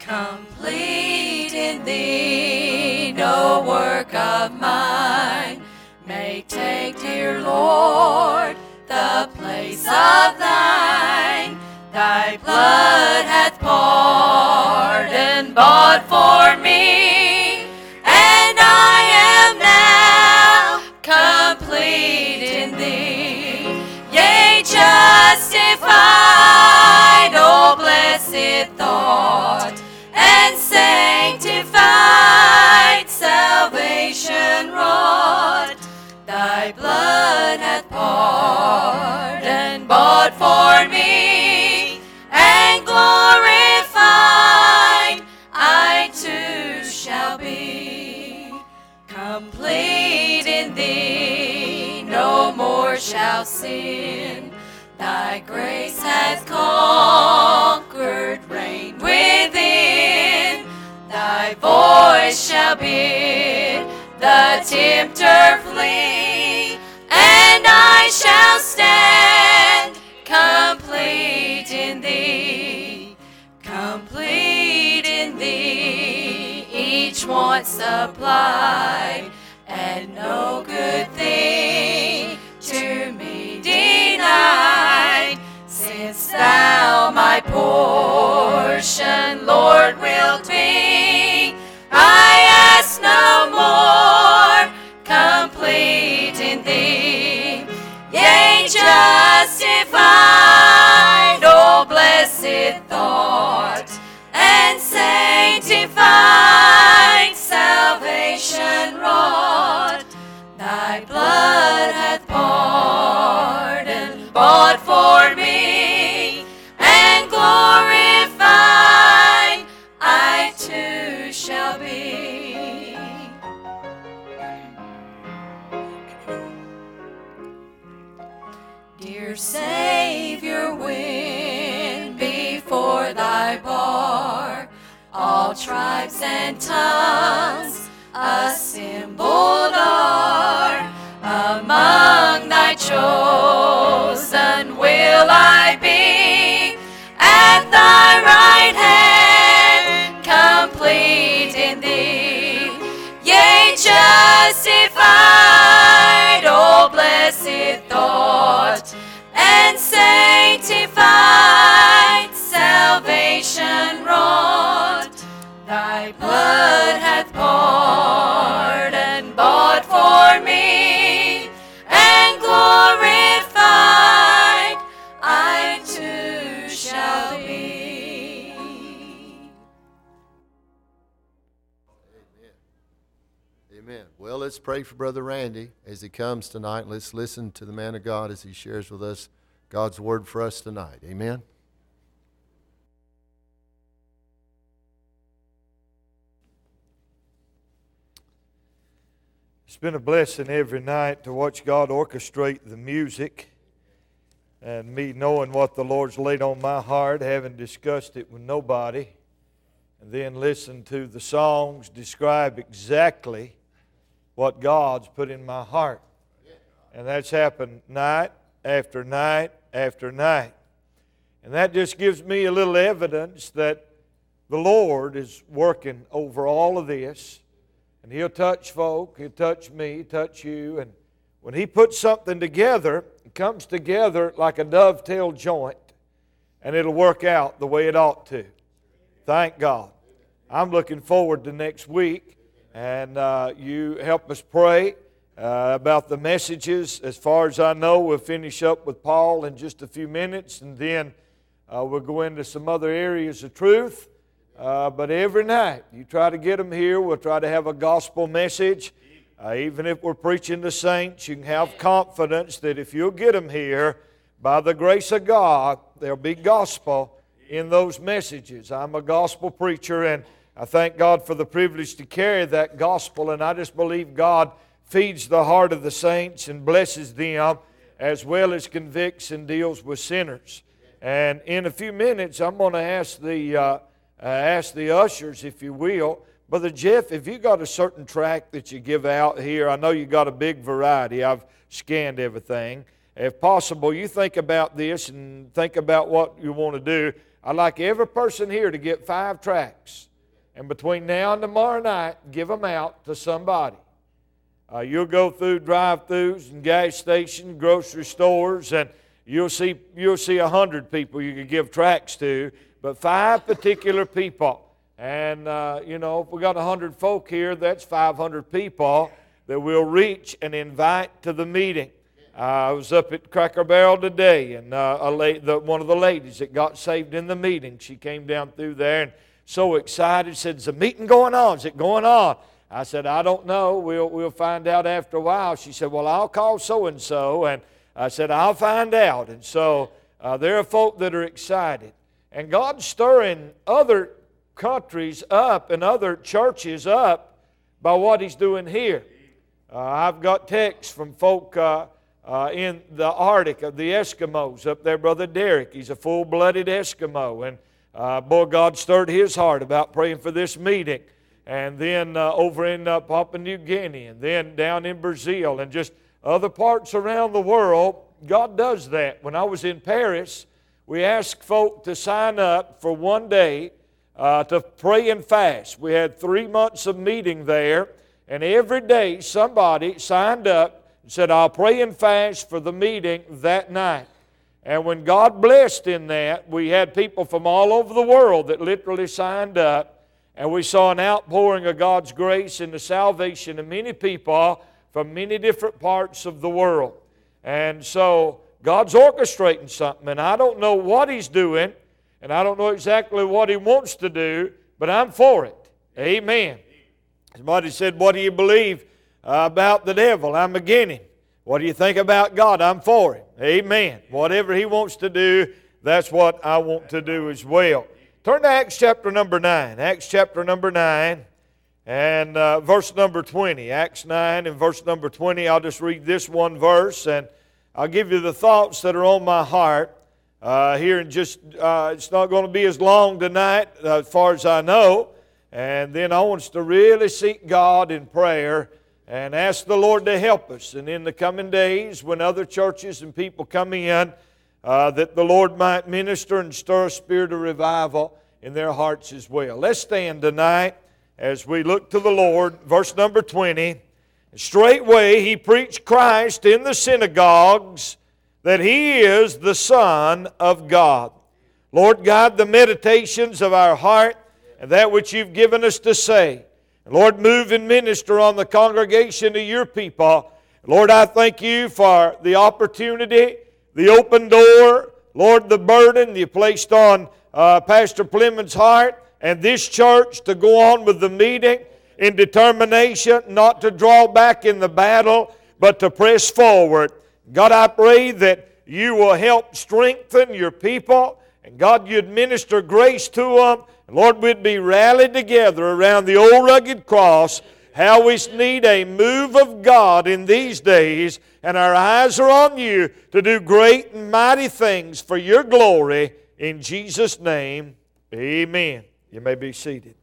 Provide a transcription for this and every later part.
Complete in thee, no work of mine may take, dear Lord, the place of thine. Thy blood hath pardoned, bought for me, and I am now complete in thee. Yea, justified, oh blessed thought, and sanctified, salvation wrought. Thy blood hath pardoned, bought for me, and glorified I too shall be. Complete in thee, no more shall sin. Thy grace hath conquered, reign within. Thy voice shall bid the tempter flee, and I shall stand complete in thee. Complete in thee, each want supplied, and no good thing to me denied. Since thou my portion, Lord, wilt be, I ask no more. Complete in thee, yea, justified, oh blessed thought, and sanctified, salvation wrought. Thy blood hath pardoned, bought for me, and glorified I too shall be. Dear Savior, when before thy bar all tribes and tongues assembled are, among thy chosen will I be, at thy right hand, complete in thee. Yea, justified, oh blessed thought, and sanctified, salvation wrought. Thy blood hath pardoned, bought for me, and glorified I too shall be. Amen. Well, let's pray for Brother Randy as he comes tonight. Let's listen to the man of God as he shares with us God's word for us tonight. Amen. It's been a blessing every night to watch God orchestrate the music, and me knowing what the Lord's laid on my heart, having discussed it with nobody, and then listen to the songs describe exactly what God's put in my heart. And that's happened night after night after night. And that just gives me a little evidence that the Lord is working over all of this. And He'll touch folk, He'll touch me, touch you. And when He puts something together, it comes together like a dovetail joint. And it'll work out the way it ought to. Thank God. I'm looking forward to next week. And you help us pray about the messages. As far as I know, we'll finish up with Paul in just a few minutes. And then we'll go into some other areas of truth. But every night, you try to get them here. We'll try to have a gospel message. Even if we're preaching to saints, you can have confidence that if you'll get them here, by the grace of God, there'll be gospel in those messages. I'm a gospel preacher, and I thank God for the privilege to carry that gospel, and I just believe God feeds the heart of the saints and blesses them as well as convicts and deals with sinners. And in a few minutes, I'm going to ask the ushers, if you will. Brother Jeff, if you got a certain tract that you give out here, I know you got a big variety. I've scanned everything. If possible, you think about this and think about what you want to do. I'd like every person here to get 5 tracts. And between now and tomorrow night, give them out to somebody. You'll go through drive-thrus and gas stations, grocery stores, and you'll see 100 people you could give tracts to, but 5 particular people. And, if we got 100 folk here, that's 500 people that we'll reach and invite to the meeting. I was up at Cracker Barrel today, and one of the ladies that got saved in the meeting, she came down through there and so excited, said, "Is the meeting going on? Is it going on?" I said, "I don't know. We'll find out after a while." She said, "Well, I'll call so-and-so." And I said, "I'll find out." And so there are folk that are excited. And God's stirring other countries up and other churches up by what He's doing here. I've got texts from folk in the Arctic of the Eskimos up there. Brother Derek, he's a full-blooded Eskimo. And boy, God stirred his heart about praying for this meeting. And then over in Papua New Guinea, and then down in Brazil, and just other parts around the world, God does that. When I was in Paris, we asked folk to sign up for one day to pray and fast. We had 3 months of meeting there, and every day somebody signed up and said, "I'll pray and fast for the meeting that night." And when God blessed in that, we had people from all over the world that literally signed up. And we saw an outpouring of God's grace and the salvation of many people from many different parts of the world. And so God's orchestrating something, and I don't know what He's doing, and I don't know exactly what He wants to do, but I'm for it. Amen. Somebody said, "What do you believe about the devil?" I'm against him. What do you think about God? I'm for Him. Amen. Whatever He wants to do, that's what I want to do as well. Turn to Acts chapter number 9. Acts chapter number 9 and verse number 20. Acts 9 and verse number 20. I'll just read this one verse, and I'll give you the thoughts that are on my heart here in just, it's not going to be as long tonight as far as I know. And then I want us to really seek God in prayer and ask the Lord to help us. And in the coming days, when other churches and people come in, that the Lord might minister and stir a spirit of revival in their hearts as well. Let's stand tonight as we look to the Lord. Verse number 20. "Straightway He preached Christ in the synagogues, that He is the Son of God." Lord God, the meditations of our heart and that which You've given us to say. Lord, move and minister on the congregation of Your people. Lord, I thank You for the opportunity, the open door, Lord, the burden You placed on Pastor Plemons' heart and this church to go on with the meeting in determination not to draw back in the battle, but to press forward. God, I pray that You will help strengthen Your people, and God, You'd minister grace to them. And Lord, we'd be rallied together around the old rugged cross. How we need a move of God in these days, and our eyes are on You to do great and mighty things for Your glory. In Jesus' name, amen. You may be seated.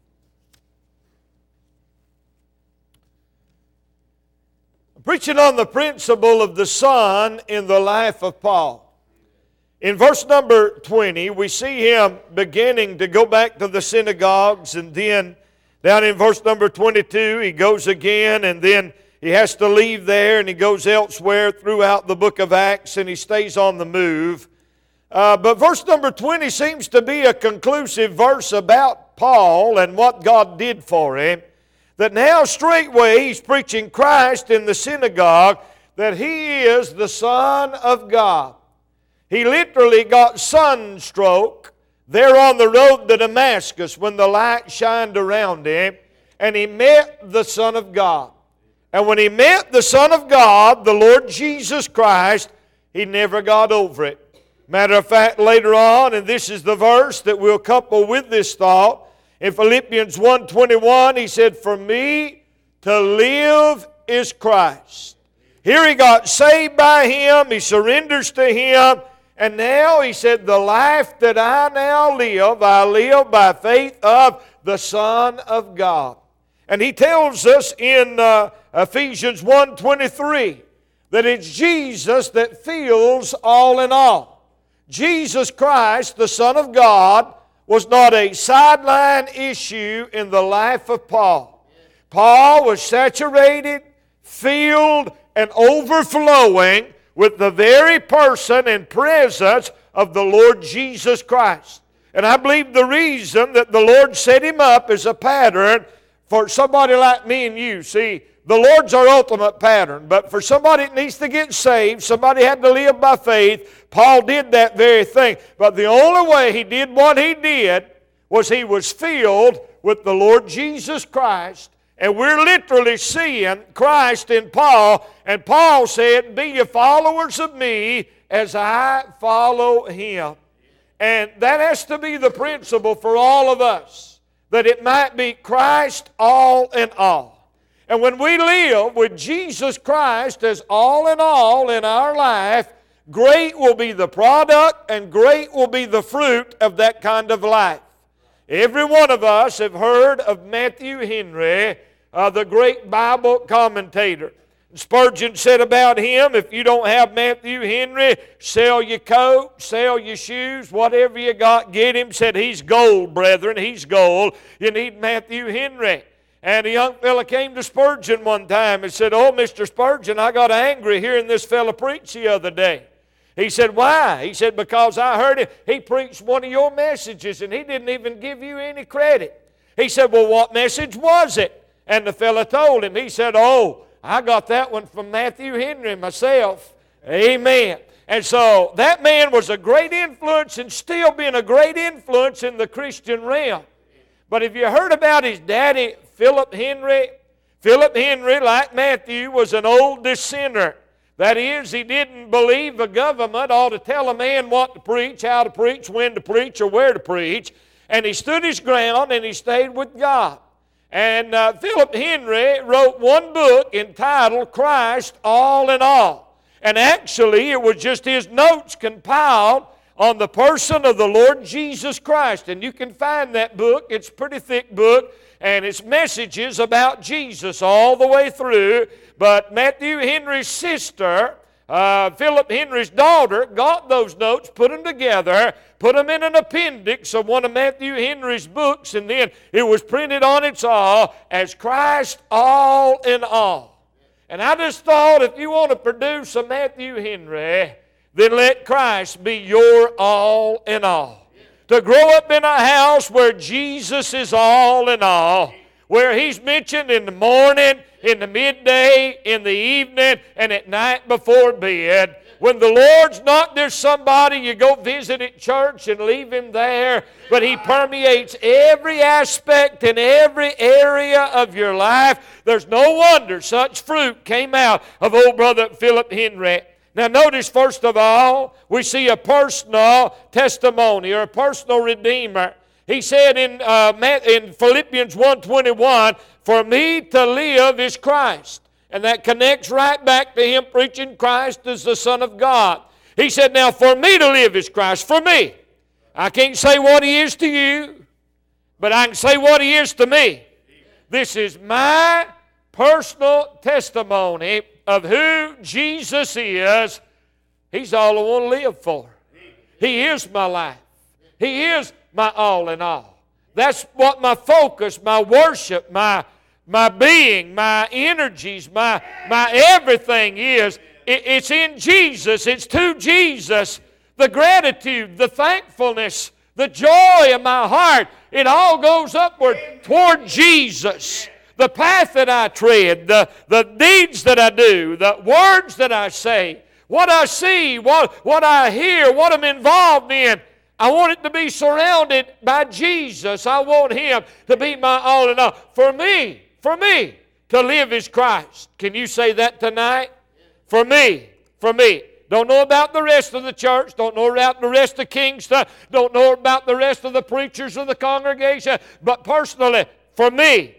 I'm preaching on the principle of the Son in the life of Paul. In verse number 20, we see him beginning to go back to the synagogues, and then down in verse number 22, he goes again, and then he has to leave there, and he goes elsewhere throughout the book of Acts, and he stays on the move. But verse number 20 seems to be a conclusive verse about Paul and what God did for him. That now straightway he's preaching Christ in the synagogue, that He is the Son of God. He literally got sunstroke there on the road to Damascus when the light shined around him, and he met the Son of God. And when he met the Son of God, the Lord Jesus Christ, he never got over it. Matter of fact, later on, and this is the verse that we'll couple with this thought, in Philippians 1:21, he said, "For me to live is Christ." Here he got saved by Him, he surrenders to Him, and now he said, "The life that I now live, I live by faith of the Son of God." And he tells us in Ephesians 1:23 that it's Jesus that fills all in all. Jesus Christ, the Son of God, was not a sideline issue in the life of Paul. Paul was saturated, filled, and overflowing with the very person and presence of the Lord Jesus Christ. And I believe the reason that the Lord set him up as a pattern for somebody like me and you. See, the Lord's our ultimate pattern, but for somebody that needs to get saved, somebody had to live by faith, Paul did that very thing. But the only way he did what he did was he was filled with the Lord Jesus Christ. And we're literally seeing Christ in Paul. And Paul said, "Be ye followers of me as I follow him." And that has to be the principle for all of us, that it might be Christ all in all. And when we live with Jesus Christ as all in all in our life, great will be the product and great will be the fruit of that kind of life. Every one of us have heard of Matthew Henry, the great Bible commentator. Spurgeon said about him, if you don't have Matthew Henry, sell your coat, sell your shoes, whatever you got, get him. Said, he's gold, brethren, he's gold. You need Matthew Henry. And a young fella came to Spurgeon one time and said, "Oh, Mr. Spurgeon, I got angry hearing this fella preach the other day." He said, "Why?" He said, "Because I heard him. He preached one of your messages and he didn't even give you any credit." He said, "Well, what message was it?" And the fella told him. He said, "Oh, I got that one from Matthew Henry myself." Amen. And so that man was a great influence and still being a great influence in the Christian realm. But have you heard about his daddy, Philip Henry? Philip Henry, like Matthew, was an old dissenter. That is, he didn't believe the government ought to tell a man what to preach, how to preach, when to preach, or where to preach. And he stood his ground and he stayed with God. And Philip Henry wrote one book entitled Christ All in All. And actually, it was just his notes compiled on the person of the Lord Jesus Christ. And you can find that book. It's a pretty thick book. And it's messages about Jesus all the way through. But Matthew Henry's sister, Philip Henry's daughter, got those notes, put them together, put them in an appendix of one of Matthew Henry's books, and then it was printed on its all as Christ All in All. And I just thought, if you want to produce a Matthew Henry, then let Christ be your all in all. To grow up in a house where Jesus is all in all, where He's mentioned in the morning, in the midday, in the evening, and at night before bed. When the Lord's not there, somebody you go visit at church and leave Him there, but He permeates every aspect and every area of your life. There's no wonder such fruit came out of old brother Philip Henry. Now notice, first of all, we see a personal testimony or a personal redeemer. He said in Philippians 1:21, "For me to live is Christ." And that connects right back to him preaching Christ as the Son of God. He said, now for me to live is Christ. For me. I can't say what He is to you, but I can say what He is to me. This is my personal testimony of who Jesus is. He's all I want to live for. He is my life. He is my all in all. That's what my focus, my worship, my being, my energies, my everything is. It's in Jesus. It's to Jesus. The gratitude, the thankfulness, the joy of my heart, it all goes upward toward Jesus. The path that I tread, the deeds that I do, the words that I say, what I see, what I hear, what I'm involved in, I want it to be surrounded by Jesus. I want Him to be my all in all. For me, to live is Christ. Can you say that tonight? For me. Don't know about the rest of the church. Don't know about the rest of Kingston. Don't know about the rest of the preachers of the congregation. But personally, for me,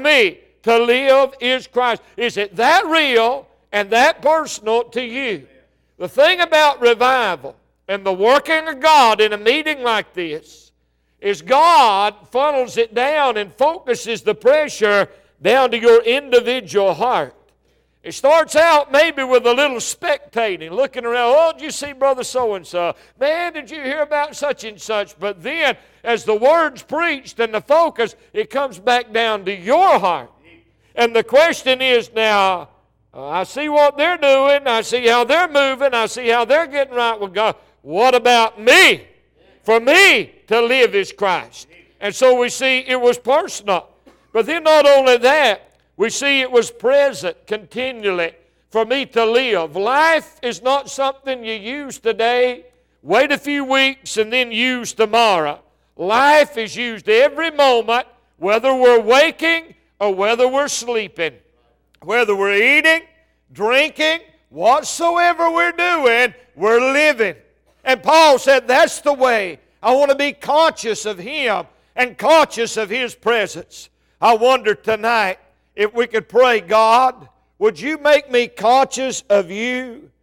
to live is Christ. Is it that real and that personal to you? The thing about revival and the working of God in a meeting like this is God funnels it down and focuses the pressure down to your individual heart. It starts out maybe with a little spectating, looking around. Oh, did you see Brother so-and-so? Man, did you hear about such and such? But then, as the word's preached and the focus, it comes back down to your heart. And the question is now, I see what they're doing. I see how they're moving. I see how they're getting right with God. What about me? For me to live is Christ. And so we see it was personal. But then not only that, we see it was present continually for me to live. Life is not something you use today, wait a few weeks, and then use tomorrow. Life is used every moment, whether we're waking or whether we're sleeping. Whether we're eating, drinking, whatsoever we're doing, we're living. And Paul said, that's the way. I want to be conscious of Him and conscious of His presence. I wonder tonight, if we could pray, God, would you make me conscious of you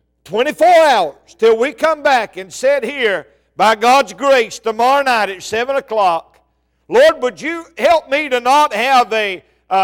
24 hours till we come back and sit here by God's grace tomorrow night at 7 o'clock. Lord, would you help me to not have an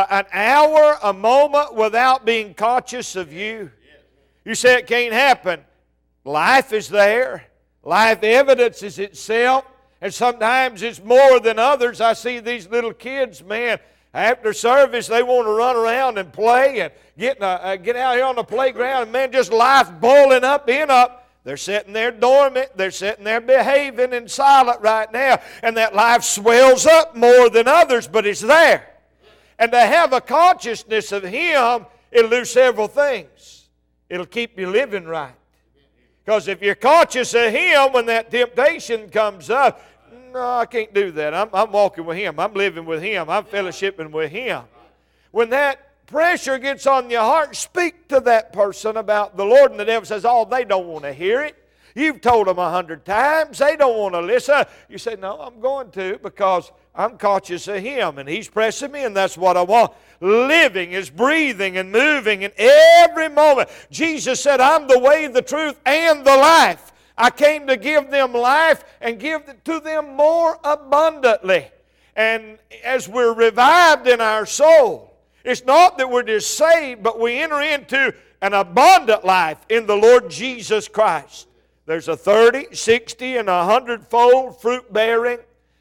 hour, a moment without being conscious of you? You say it can't happen. Life is there. Life evidences itself. And sometimes it's more than others. I see these little kids, man, after service, they want to run around and play and get out here on the playground, and man, just life boiling up in up. They're sitting there dormant. They're sitting there behaving and silent right now. And that life swells up more than others, but it's there. And to have a consciousness of Him, it'll do several things. It'll keep you living right. Because if you're conscious of Him when that temptation comes up, no, I can't do that. I'm walking with Him. I'm living with Him. I'm fellowshipping with Him. When that pressure gets on your heart, speak to that person about the Lord. And the devil says, oh, they don't want to hear it. You've told them 100 times. They don't want to listen. You say, no, I'm going to because I'm conscious of Him. And He's pressing me, and that's what I want. Living is breathing and moving in every moment. Jesus said, I'm the way, the truth, and the life. I came to give them life and give it to them more abundantly. And as we're revived in our soul, it's not that we're just saved, but we enter into an abundant life in the Lord Jesus Christ. There's a 30, 60, and 100-fold fruit bearing.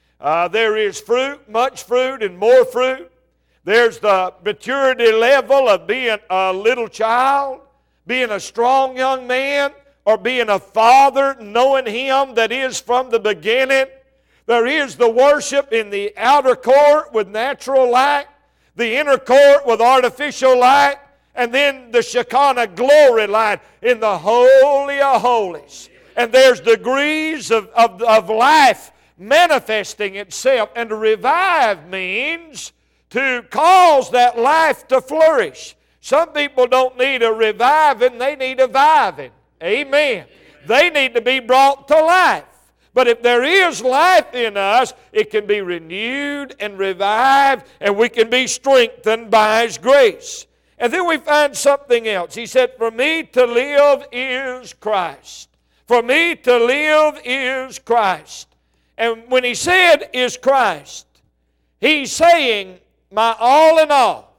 There is fruit, much fruit, and more fruit. There's the maturity level of being a little child, being a strong young man, or being a father, knowing Him that is from the beginning. There is the worship in the outer court with natural light, the inner court with artificial light, and then the Shekinah glory light in the Holy of Holies. And there's degrees of life manifesting itself. And to revive means to cause that life to flourish. Some people don't need a reviving, they need a viving. Amen. They need to be brought to life. But if there is life in us, it can be renewed and revived, and we can be strengthened by His grace. And then we find something else. He said, for me to live is Christ. For me to live is Christ. And when He said is Christ, He's saying my all in all.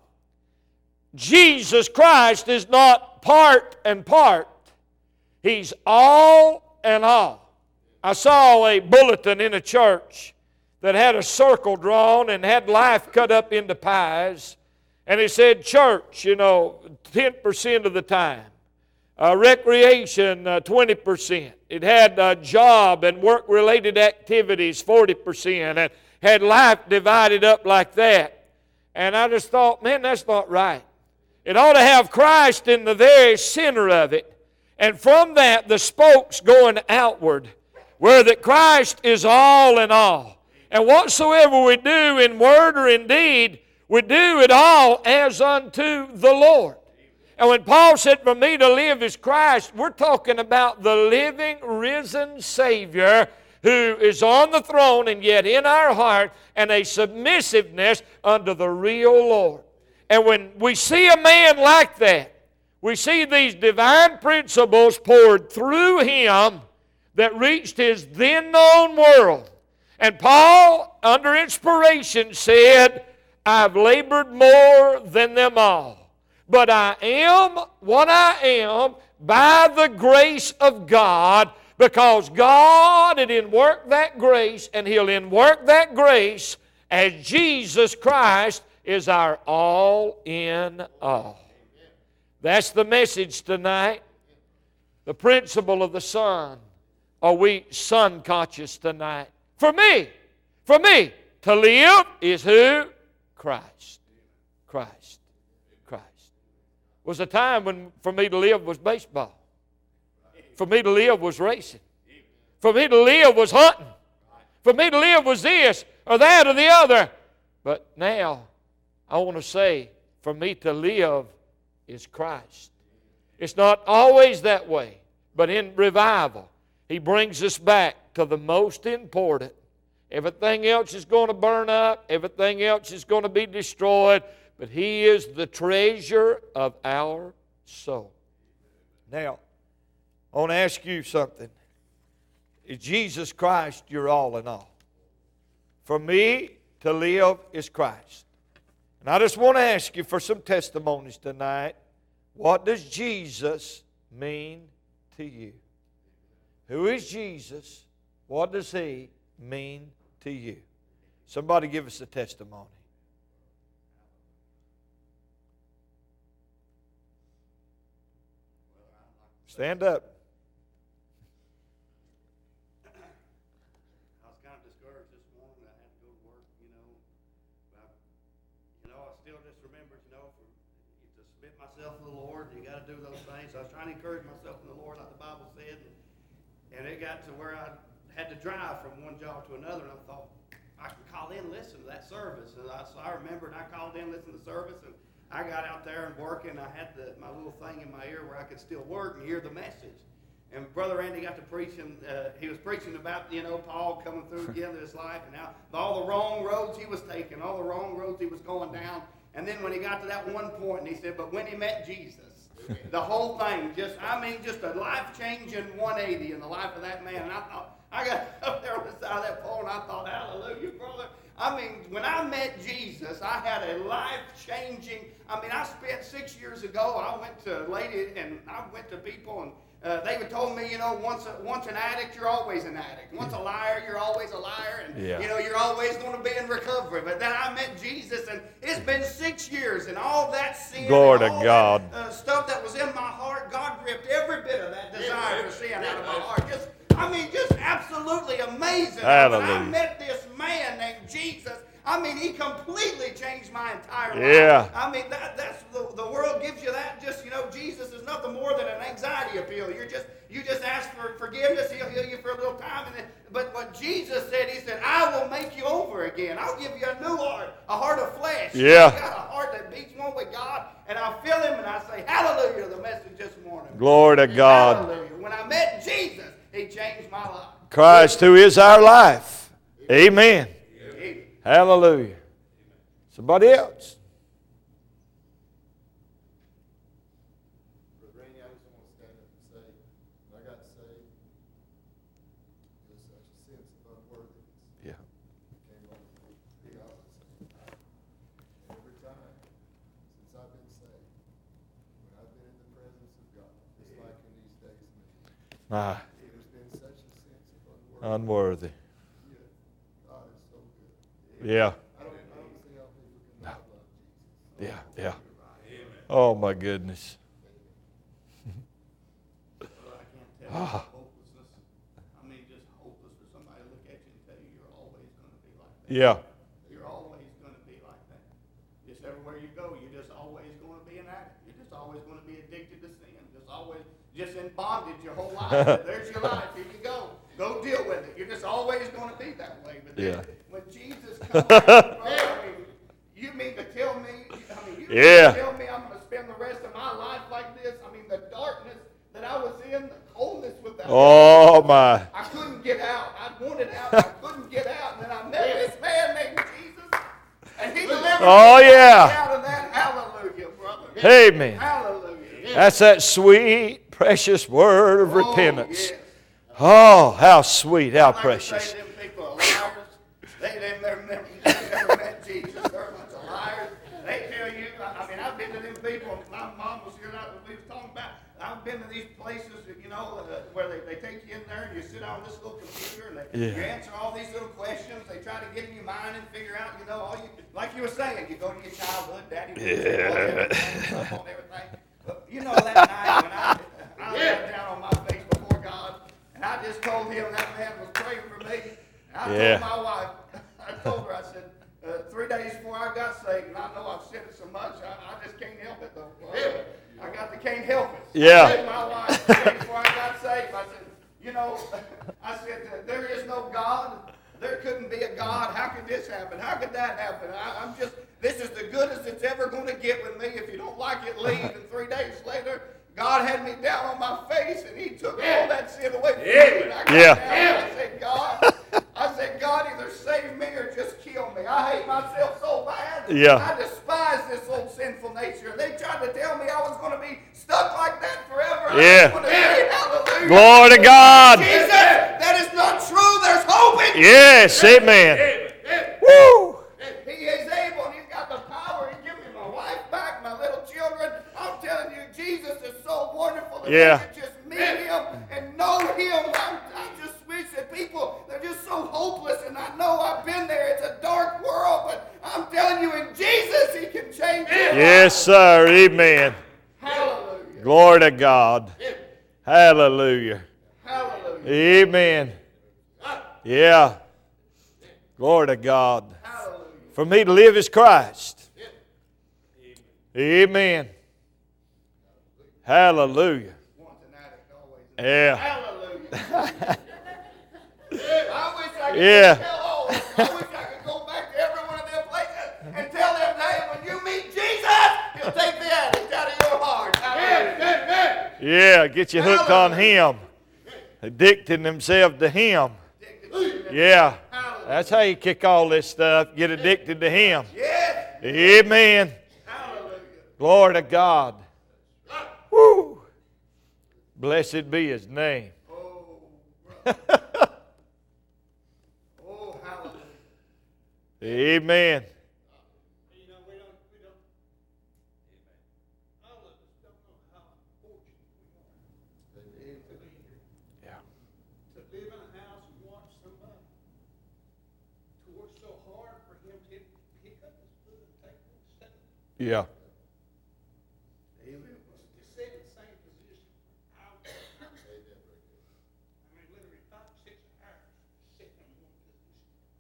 Jesus Christ is not part and part. He's all and all. I saw a bulletin in a church that had a circle drawn and had life cut up into pies. And it said church, 10% of the time. Recreation, 20%. It had job and work-related activities, 40%. And had life divided up like that. And I just thought, man, that's not right. It ought to have Christ in the very center of it. And from that, the spokes going outward, where that Christ is all in all. And whatsoever we do in word or in deed, we do it all as unto the Lord. And when Paul said, for me to live is Christ, we're talking about the living, risen Savior who is on the throne and yet in our heart, and a submissiveness unto the real Lord. And when we see a man like that, we see these divine principles poured through him that reached his then known world. And Paul, under inspiration, said, I've labored more than them all. But I am what I am by the grace of God, because God had worked that grace, and He'll work that grace as Jesus Christ is our all in all. That's the message tonight. The principle of the Son. Are we Son conscious tonight? For me, to live is who? Christ. Christ. Christ. Was a time when for me to live was baseball. For me to live was racing. For me to live was hunting. For me to live was this or that or the other. But now, I want to say, for me to live is Christ. It's not always that way, but in revival, He brings us back to the most important. Everything else is going to burn up. Everything else is going to be destroyed. But He is the treasure of our soul. Now, I want to ask you something. Is Jesus Christ your all in all? For me, to live is Christ. And I just want to ask you for some testimonies tonight. What does Jesus mean to you? Who is Jesus? What does He mean to you? Somebody give us a testimony. Stand up. I was kind of discouraged this morning. I had to go to work, I still just remember, to submit myself to the Lord. You got to do those things. So I was trying to encourage myself in the Lord, like the Bible said. And it got to where I had to drive from one job to another, and I thought, I can call in and listen to that service. And so I remembered, I called in, listened to the service, and I got out there and working. I had my little thing in my ear where I could still work and hear the message. And Brother Randy got to preaching. He was preaching about, Paul coming through again in his life, and how all the wrong roads he was taking, all the wrong roads he was going down. And then when he got to that one point, and he said, but when he met Jesus, the whole thing, just a life-changing 180 in the life of that man. And I thought, I got up there on the side of that pole, and I thought, hallelujah, brother. When I met Jesus, I had a life-changing, I spent 6 years ago, I went to people, and they would told me, once an addict, you're always an addict. Once a liar, you're always a liar, and you're always going to be in recovery. But then I met Jesus, and it's been 6 years, and all that sin, Glory to all God. that stuff that was in my heart, God ripped every bit of that desire for sin out of my heart. Just absolutely amazing. Hallelujah. When I met this man named Jesus, he completely changed my entire life. Yeah. That's the world gives you that. Just, Jesus is nothing more than an anxiety appeal. You just ask for forgiveness. He'll heal you for a little time. But what Jesus said, He said, I will make you over again. I'll give you a new heart, a heart of flesh. Yeah. I got a heart that beats one with God, and I feel Him, and I say, hallelujah to the message this morning. Glory to God. Hallelujah. When I met Jesus, He changed my life. Christ, who is our life. Amen. Amen. Hallelujah. Somebody else. Brother Randy, I just want to stand up and say, when I got saved, there was such a sense of unworthiness. Yeah. Came on the opposite. Every time since I've been saved, when I've been in the presence of God, just like in these days, there's been such a sense of unworthiness. Unworthy. God is so good. Yeah. I don't see how people can not love Jesus. Yeah. Oh, my goodness. Well, I can't tell you hopelessness. Just hopeless for somebody to look at you and tell you you're always going to be like that. Yeah. You're always going to be like that. Just everywhere you go, you're just always going to be an addict. You're just always going to be addicted to sin. Just in bondage your whole life. There's your life. Here you go. Go deal with it. You're just always going to be that way. But then when Jesus comes, you mean to tell me? You mean to tell me I'm going to spend the rest of my life like this? The darkness that I was in, the coldness without. Oh, my. I couldn't get out. I wanted out. I couldn't get out. And then I met this man named Jesus, and He delivered me out of that. Hallelujah, brother. Amen. Hallelujah. That's that sweet, precious word of repentance. Yes. Oh, how sweet, how precious. Them people are liars. They've never met Jesus. They're a bunch of liars. They tell you, I've been to them people people, my mom was here, we was talking about, I've been to these places, where they take you in there and you sit on this little computer and you answer all these little questions. They try to get in your mind and figure out, like you were saying, you go to your childhood, daddy, stuff on everything. But that night when I got down on my face before God, and I just told him that man was praying for me. And I told my wife, I said, 3 days before I got saved, and I know I've said it so much, I just can't help it though. Can't help it. Yeah. I told my wife 3 days before I got saved, I said, there is no God. There couldn't be a God. How could this happen? How could that happen? This is the goodest it's ever going to get with me. If you don't like it, leave. And 3 days later, God had me down on my face, and he took all that sin away from me. And I got down, and I said, God, either save me or just kill me. I hate myself so bad. Yeah. I despise this old sinful nature. They tried to tell me I was going to be stuck like that forever. Yeah. I just want to say hallelujah. Glory to God. Jesus, that is not true. There's hope in Yes, amen. Woo. He is able, and he's got the power. He gives me my wife back, my little children. I'm telling you, Jesus is so wonderful. If I could just meet him and know him, I just wish that people, they're just so hopeless, and I know I've been there. It's a dark world, but I'm telling you, in Jesus, he can change it. Yes, sir. Amen. Hallelujah. Glory to God. Hallelujah. Hallelujah. Amen. Yeah. Glory to God. Hallelujah. For me to live is Christ. Amen. Hallelujah. Once an addict, always an Yeah. Hallelujah. I wish I could tell all of them. I wish I could go back to every one of them places and tell them, hey, when you meet Jesus, he'll take the addict out of your heart. Hallelujah. Yeah, get you hooked on him. Addicting themselves to him. Yeah. That's how you kick all this stuff. Get addicted to him. Yes. Amen. Hallelujah. Glory to God. Woo. Blessed be his name. Oh, brother. Oh, hallelujah. Amen. We don't, all of us don't know how fortunate we are to be here. Yeah. To live in a house and watch somebody to work so hard for him to pick up his food and take one step. Yeah. Amen. To sit in the same position. Literally 5, 6 hours sitting in one position.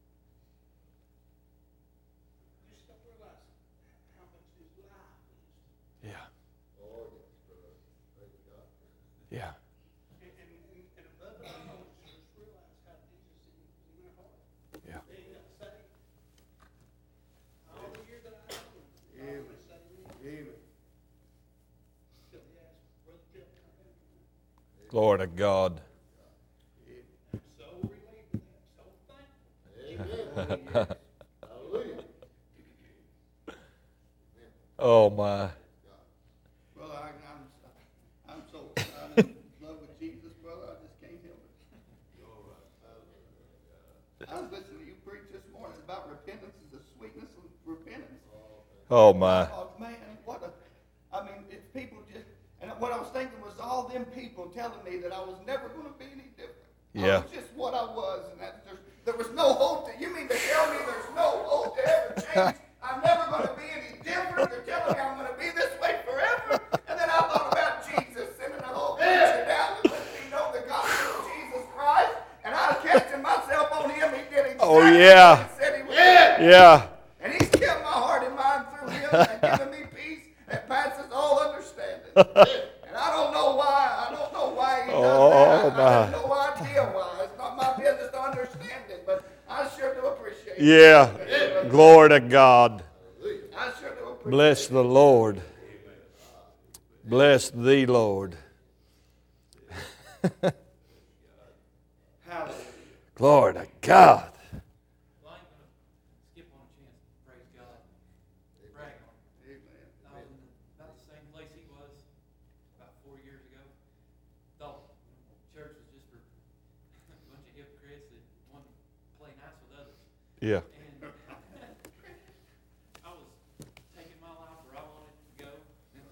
You just don't realize how much his life is. Yeah. Yeah. And above all, just realize how Jesus is in their heart. Yeah. They ain't got saved. All the years that I know him, always saved me. Amen. Till he asked Brother Jeff to come in. Glory to God. I'm so relieved with that. So thankful. Hallelujah. Oh my. Brother, I'm in love with Jesus, brother. I just can't help it. I was listening to you preach this morning about repentance is the sweetness of repentance. Oh my. Oh man, if people just, and what I was thinking was all them people telling me that I was never going to be any different. Yeah. I was just what I was, and that there was no hope. You mean to tell me there's no hope to ever change? I'm never going to be any different. They're telling me I'm going to be this way forever. And then I thought about Jesus sending a whole preacher down to let me know the gospel of Jesus Christ, and I was casting myself on him. He did exactly Oh, yeah. what he said he would do. Yeah. And he's kept my heart and mind through him and given me peace that passes all understanding. And I don't know why. I don't know why he does that. I have no idea why. It's not my business to understand it, but I sure do appreciate it. Yeah. Glory to God. I sure do appreciate Bless the Lord. Bless thee, Lord. it. Hallelujah. Glory to God. Well, I ain't gonna skip on a chance to praise God, brag on him. Amen. I was in about the same place he was about 4 years ago. Thought church was just for a bunch of hypocrites that wanted to play nice with others. Yeah. And I was taking my life where I wanted it to go. And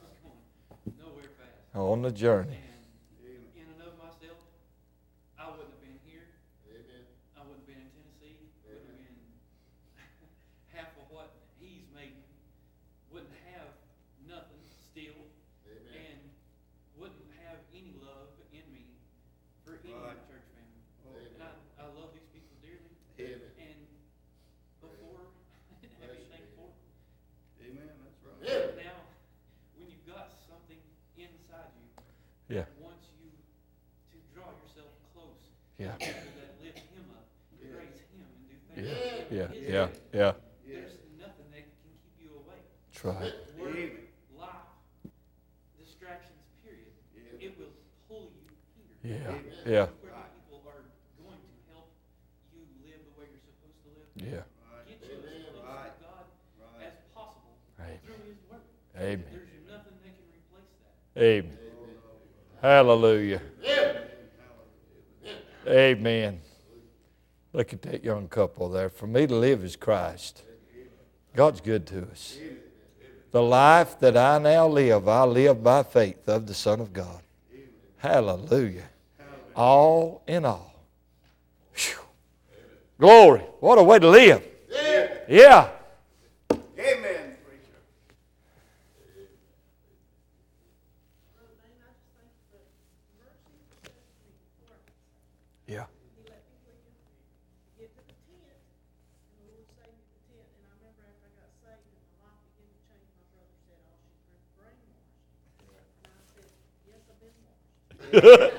On the journey. And in and of myself, I wouldn't have been here. Amen. I wouldn't have been in Tennessee. Wouldn't have been half of what he's made me. Wouldn't have nothing still. Amen. And wouldn't have any love in me for any of the church family. And I love these people dearly. Amen. And before everything before. Amen, that's right. Yeah. Now, when you've got something inside you Yeah. that wants you to draw yourself close Yeah. to people that lift him up, praise him, and do things Yeah. for him, Yeah. his Yeah. name, Yeah. there's nothing that can keep you away. That's right. Work, Amen. life, distractions, period. Yeah. It will pull you here. Yeah. Amen. Yeah. Where people are going to help you live the way you're supposed to live. Yeah. Right. Get you as close Right. to God Right. as possible Amen. through his word. Amen. There's nothing that can replace that. Amen. Hallelujah. Amen. Look at that young couple there. For me to live is Christ. God's good to us. The life that I now live, I live by faith of the Son of God. Hallelujah. All in all. Whew. Glory. What a way to live. Yeah. Amen, preacher. Yeah. He let me get to the tent, and the Lord saved me at the tent. And I remember after I got saved and my life began to change, my brother said, "Oh, she's been brainwashed." And I said, "Yes, I've been washed."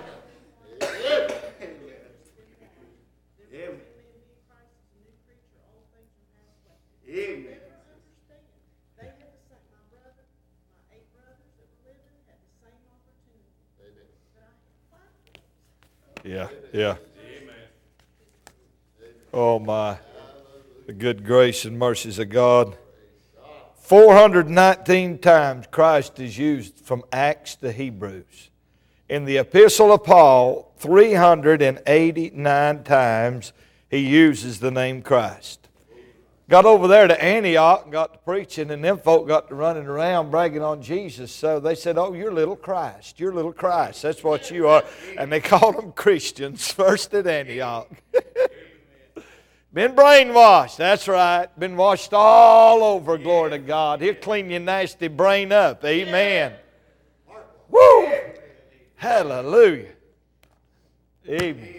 Amen. Man being Christ is a new creature. Old things are passed away. Amen. Never understand. They had the same. My brother, my 8 brothers that were living had the same opportunity that I had 5 boys. Yeah. Yeah. Oh my. The good grace and mercies of God. 419 times Christ is used from Acts to Hebrews. In the epistle of Paul, 389 times he uses the name Christ. Got over there to Antioch and got to preaching, and them folk got to running around bragging on Jesus. So they said, "Oh, you're little Christ. You're little Christ. That's what you are." And they called them Christians first at Antioch. Been brainwashed. That's right. Been washed all over. Glory to God. He'll clean your nasty brain up. Amen. Woo! Hallelujah. Amen.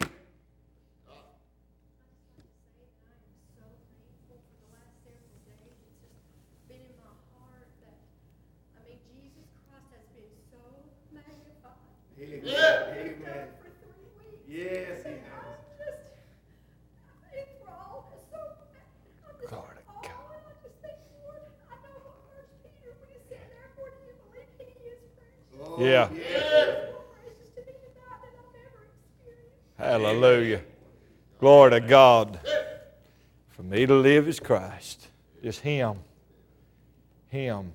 Amen. Yes, he has. Glory to God. Oh, Yeah. yes. Hallelujah. Glory to God. For me to live is Christ. Just Him. Him.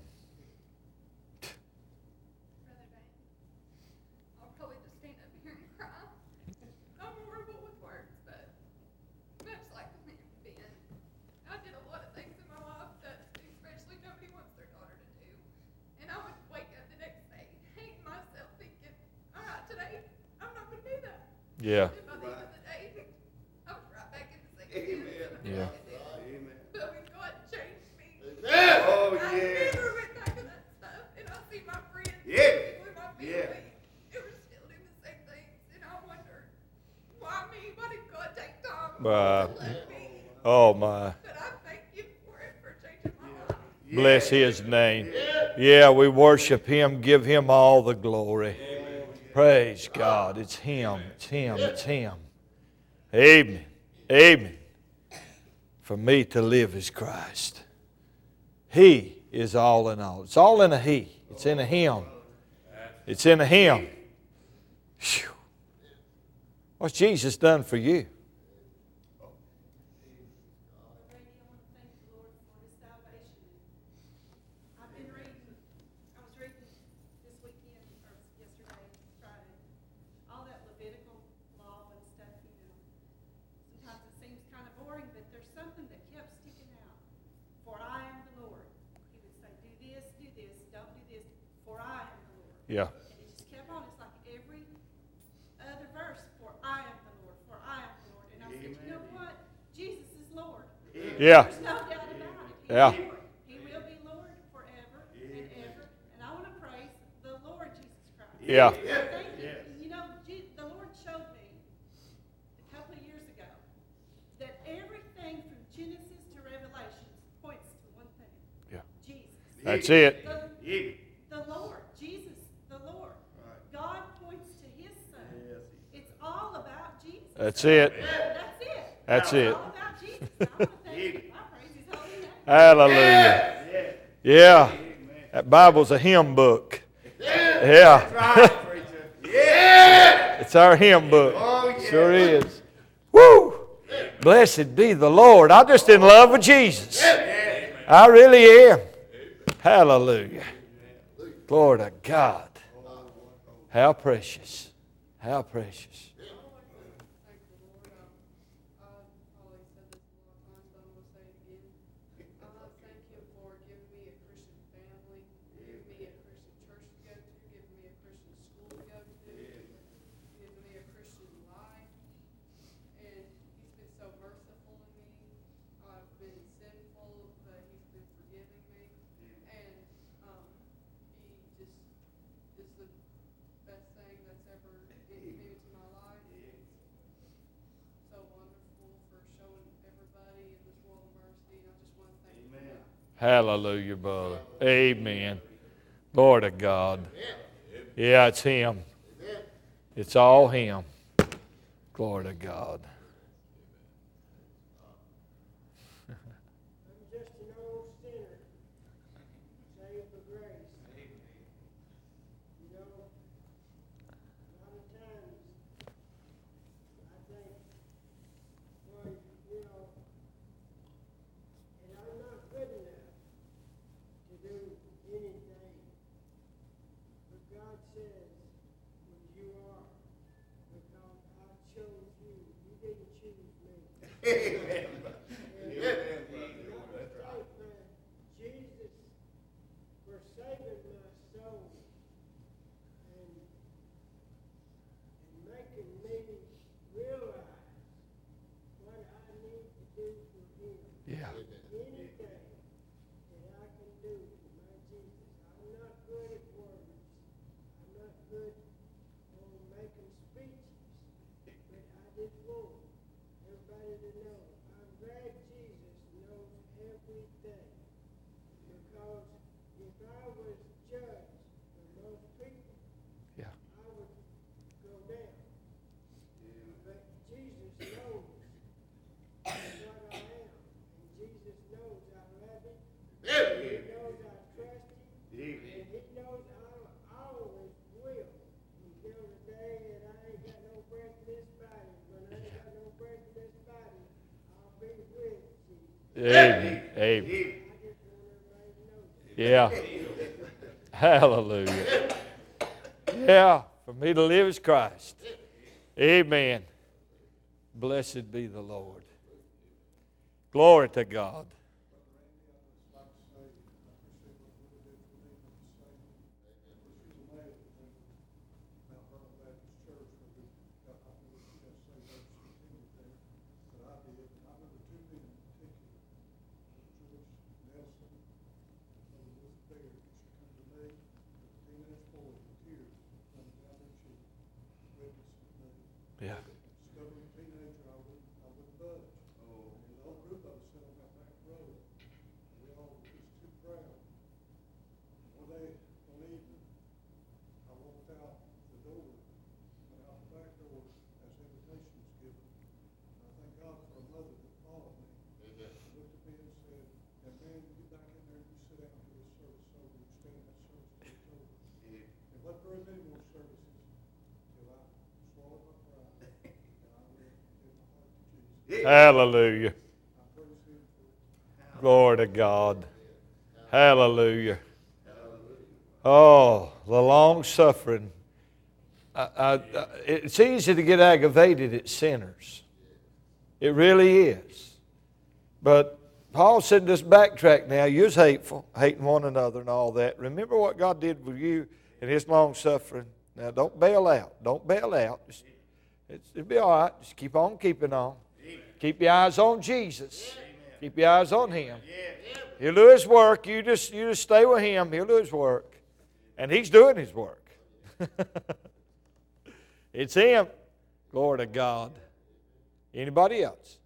I'll probably just stand up here and cry. I'm horrible with words, but much like the man Ben, I did a lot of things in my life that especially nobody wants their daughter to do. And I would wake up the next day hating myself thinking, all right, today I'm not going to do that. Yeah. And by the end of the day, I was right back in the same Amen. Yeah. Amen. But when God changed me, Oh, I yes. never went back to that stuff. And I see my friends Yeah. with my family. Yeah. They were still doing the same things. And I wonder, why me? Why did God take time Right. to let me? Oh my. But I thank you for it, for changing my life. Bless His name. Yeah, we worship Him. Give Him all the glory. Praise God. It's Him. It's Him. It's Him. Amen. Amen. For me to live is Christ. He is all in all. It's all in a He. It's in a Him. It's in a Him. Whew. What's Jesus done for you? Randy, I want to thank the Lord for His salvation. I've been reading, I was reading this weekend, or yesterday, Friday, all that Levitical law and stuff, Sometimes it seems kind of boring, but there's something that kept sticking out. For I am the Lord. He would say, do this, don't do this, for I am the Lord. Yeah. And it just kept Yeah. There's no doubt about it. Yeah. He will be Lord forever and ever. And I want to praise the Lord Jesus Christ. Yeah. Thank you. You know, the Lord showed me a couple of years ago that everything from Genesis to Revelation points to one thing. Yeah. Jesus. That's it. The Lord. Jesus, the Lord. God points to His Son. It's all about Jesus. That's it. That's it. That's it. It's all about Jesus. I want to thank Him. I praise His holy name. Hallelujah. Yeah. That Bible's a hymn book. Yeah. It's our hymn book. Sure is. Woo! Blessed be the Lord. I'm just in love with Jesus. I really am. Hallelujah. Glory to God. How precious. How precious. Thank the Lord. I've probably said this a lot of times, but I'm going to say it again. I want to thank Him for giving me a Christian family, giving me a Christian church to go to, giving me a Christian school to go to, giving me a Christian life. And He's been so merciful to me. I've been sinful, but He's been forgiving me. And He just is the best thing that's ever came into my life. So wonderful for showing everybody in this world mercy, and I just want to thank you for that. Hallelujah, brother. Amen. Glory to God. Yeah, it's Him. It's all Him. Glory to God. I'm just an old sinner, saved by grace. You know, a lot of times I think, well, you know, and I'm not good enough to do anything. But God says, well, you are, because I chose you. You didn't choose me. Amen. Jesus, for saving my soul and making me realize what I need to do for Him. Yeah. Anything that I can do for my Jesus. I'm not good at words. I'm not good on making speeches. But I just want everybody to know I'm glad Jesus knows everything. Because if I was judged for most people, Yeah. I would go down. But Jesus knows what I am. And Jesus knows I love Him. He knows I trust Him. And He knows I always will. Until the day that I ain't got no breath in this body. When I ain't got no breath in this body, I'll be with Jesus. Amen. Amen. I just want everybody to know that. Yeah. Hallelujah. Yeah. For me to live is Christ. Amen. Blessed be the Lord. Glory to God. Yeah. Stubborn teenager, I wouldn't budge. And the whole group of us sat on that back row. And we all were just too proud. One day, one evening, I walked out the door, went out the back door as invitation was given. And I thank God for a mother that followed me. She looked at me and said, "Young man, you get back in there and you sit down till this service is over. You stay in that service till it's over." There wasn't very many more services till I swallowed my pride and I went in my heart to Jesus. Hallelujah. I praise Him for it. Glory to God. Hallelujah. Oh, the long suffering. It's easy to get aggravated at sinners. It really is. But Paul said, just backtrack now. You're hateful, hating one another and all that. Remember what God did with you in His long suffering. Now, don't bail out. Don't bail out. It'll be all right. Just keep on keeping on. Keep your eyes on Jesus. Keep your eyes on Him. He'll do His work. You just stay with Him. He'll do His work. And He's doing His work. It's Him. Glory to God. Anybody else?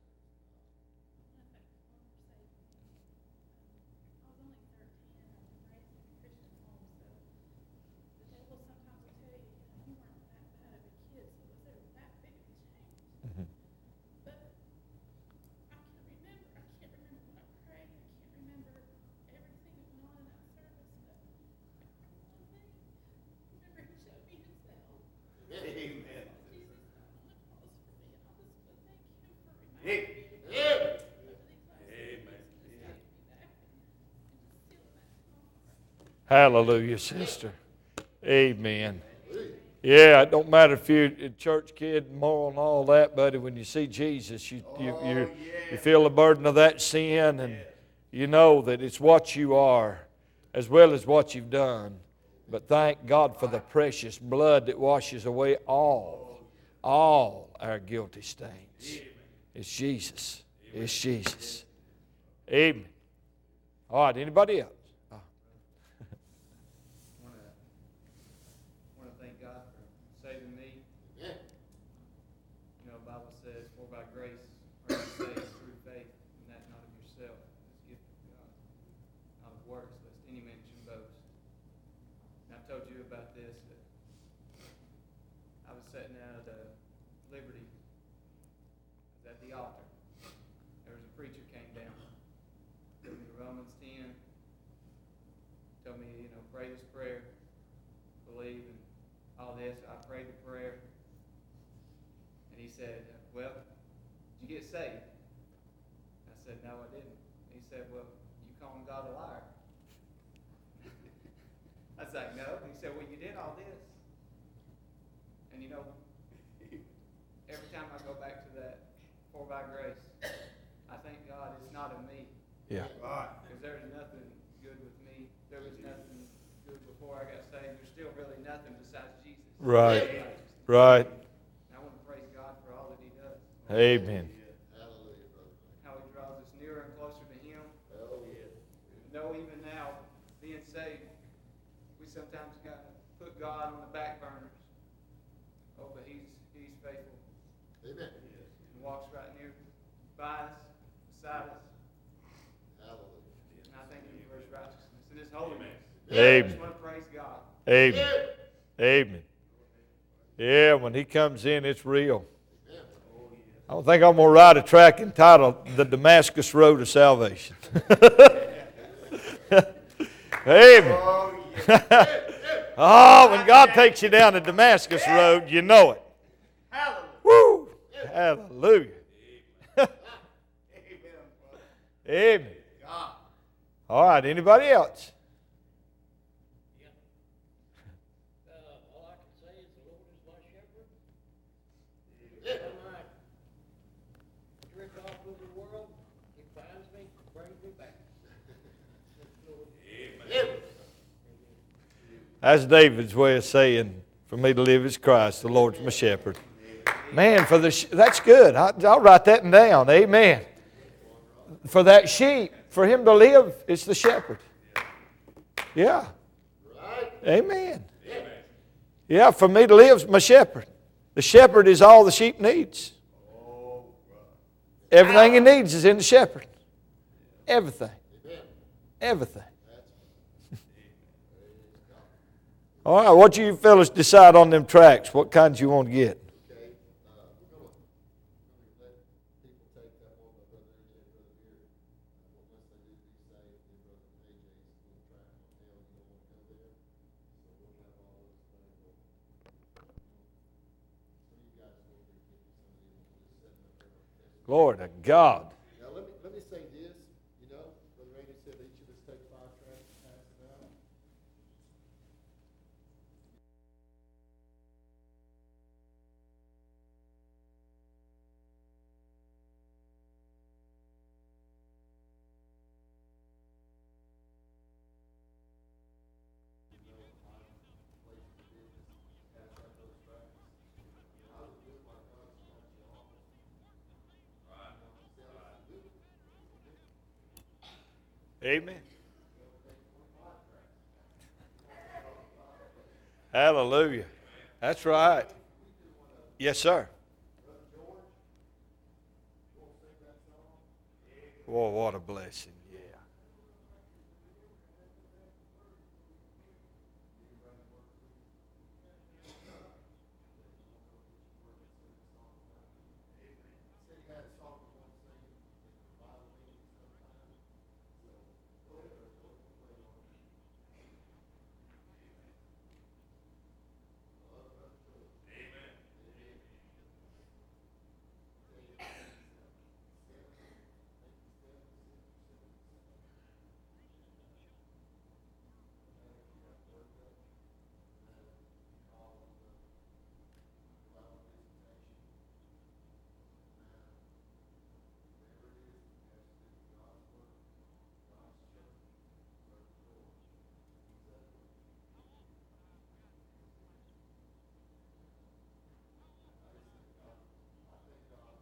Hallelujah, sister. Amen. Yeah, it don't matter if you're a church kid, moral and all that, buddy. When you see Jesus, you feel the burden of that sin, and you know that it's what you are as well as what you've done. But thank God for the precious blood that washes away all our guilty stains. It's Jesus. It's Jesus. Amen. All right, anybody else? Well, did you get saved? I said, no, I didn't. He said, well, you calling God a liar? I was like, no. He said, well, you did all this. And you know, every time I go back to that for by grace, I thank God it's not in me. Yeah. Because there is nothing good with me. There was nothing good before I got saved. There's still really nothing besides Jesus. Right. Right. Amen. How He draws us nearer and closer to Him. Know even now, being saved, we sometimes got to put God on the back burners. Oh, but He's faithful. Amen. And walks right near by us, beside us. Hallelujah. And I thank Him for His righteousness and His holiness. Amen. I just want to praise God. Amen. Amen. Yeah, when He comes in, it's real. I don't think I'm going to ride a track entitled The Damascus Road of Salvation. Amen. Oh, when God takes you down the Damascus Road, you know it. Woo! Hallelujah. Amen. All right, anybody else? All I can say is the Lord is my shepherd. When I drift off over the world, He finds me, brings me back. Amen. That's David's way of saying, for me to live is Christ, the Lord's my shepherd. Man, that's good. I'll write that down. Amen. For that sheep, for him to live, it's the shepherd. Yeah. Amen. Yeah, for me to live is my shepherd. The shepherd is all the sheep needs. Everything he needs is in the shepherd. Everything. Everything. All right, what you fellas decide on them tracks? What kinds you want to get? Glory to God. Now let me say this. You know, Brother Randy said each of us take 5 tracts and pass them out. Amen. Hallelujah. That's right. Yes, sir. Oh, what a blessing.